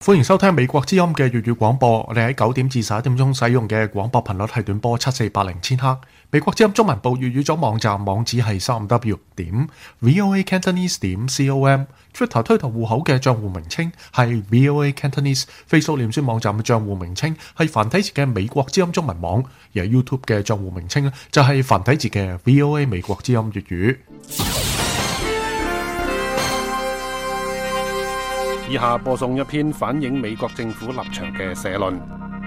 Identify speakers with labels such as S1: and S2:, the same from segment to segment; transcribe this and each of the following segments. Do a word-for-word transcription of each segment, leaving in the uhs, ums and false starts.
S1: 歡迎收聽美國之音嘅粵語廣播。我哋喺九點至十一點鐘使用嘅廣播頻率係短波七四八零千赫。美國之音中文部粵語組網站網址係三 w 點 voa cantonese 點 com。Twitter 推特戶口嘅賬戶名稱係 voa cantonese。Facebook 臉書網站嘅賬戶名稱係繁體字嘅美國之音中文網，而 YouTube 嘅賬戶名稱就係繁體字嘅 voa 美國之音粵語。
S2: 以下播送一篇反映美國政府立場嘅社論。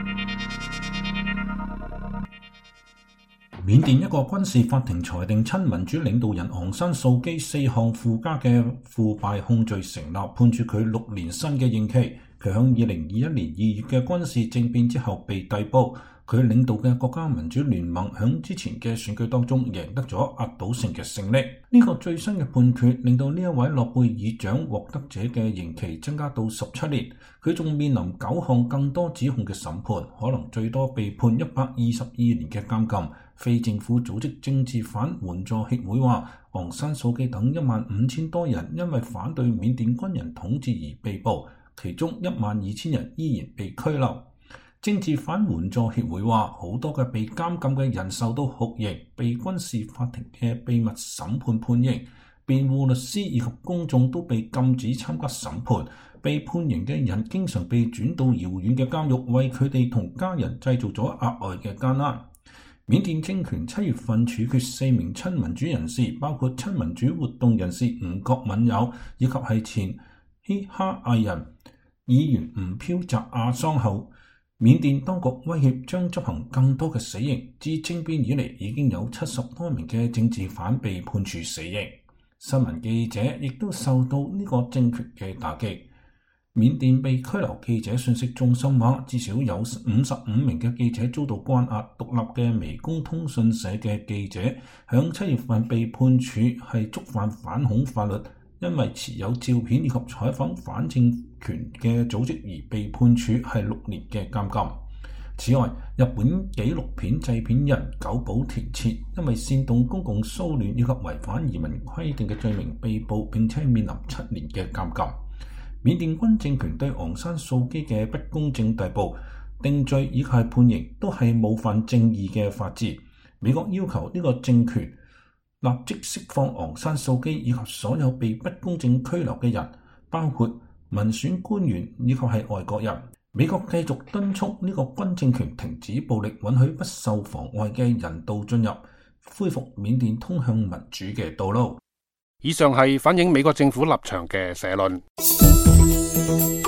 S3: 緬甸一個軍事法庭裁定親民主領導人昂山素基四項附加嘅腐敗控罪成立，判處佢六年新嘅刑期。佢響二零二一年二月嘅軍事政變之後被逮捕。佢領導嘅國家民主聯盟響之前嘅選舉當中贏得咗壓倒性嘅勝利。呢、這個最新嘅判決令到呢一位諾貝爾獎獲得者嘅刑期增加到十七年。佢仲面臨九項更多指控嘅審判，可能最多被判一百二十二年嘅監禁。非政府組織政治犯援助協會話，昂山素基等一萬五千多人因為反對緬甸軍人統治而被捕，其中一萬二千人依然被拘留。政治犯援助協會話，好多嘅被監禁嘅人受到酷刑，被軍事法庭嘅秘密審判判刑，辯護律師以及公眾都被禁止參加審判。被判刑嘅人經常被轉到遙遠嘅監獄，為佢哋同家人製造咗額外嘅艱難。緬甸政權七月份處決四名親民主人士，包括親民主活動人士吳國敏友以及係前嘻哈藝人議員吳飄澤阿桑後，緬甸當局威脅將執行更多嘅死刑。自政變以嚟，已經有七十多名嘅政治犯被判處死刑。新聞記者亦都受到呢個政權嘅打擊。緬甸被拘留記者信息中心話，至少有五十五名嘅記者遭到關押。獨立嘅湄公通訊社嘅記者響七月份被判處係觸犯反恐法律，因為持有照片以及採訪反政權嘅組織而被判處係六年嘅監禁。此外，日本紀錄片製片人久保田徹因為煽動公共騷亂以及違反移民規定嘅罪名被捕，並且面臨七年嘅監禁。緬甸軍政權對昂山素基嘅不公正逮捕、定罪以及判刑都係冒犯正義嘅法治。美國要求呢個政權立即釋放昂山素基以及所有被不公正拘留嘅人，包括民選官員以及係外國人。美國繼續敦促呢個軍政權停止暴力，允許不受妨礙嘅人道進入，恢復緬甸通向民主嘅道路。
S2: 以上係反映美國政府立場嘅社論。